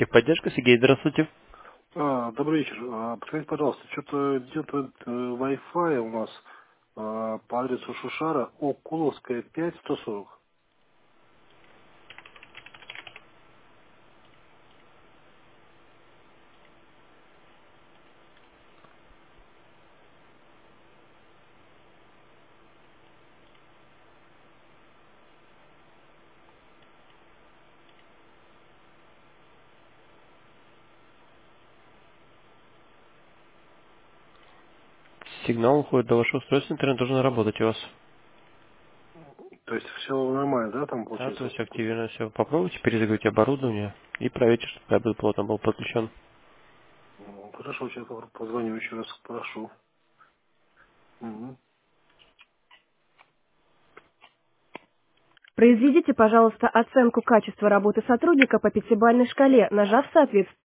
Техподдержка, Сергей, здравствуйте. Добрый вечер. Подскажите, пожалуйста, что-то где-то Wi-Fi у нас по адресу Шушара, Окуловская, 5-140. Сигнал уходит до вашего устройства, интернет должен работать у вас. То есть все нормально, да, там Да, то получается? есть активно все. Попробуйте перезагрузить оборудование и проверьте, чтобы кабель плотно был подключен. Хорошо, сейчас позвоню еще раз, прошу. Мгм. Произведите, пожалуйста, оценку качества работы сотрудника по пятибалльной шкале, нажав соответствующий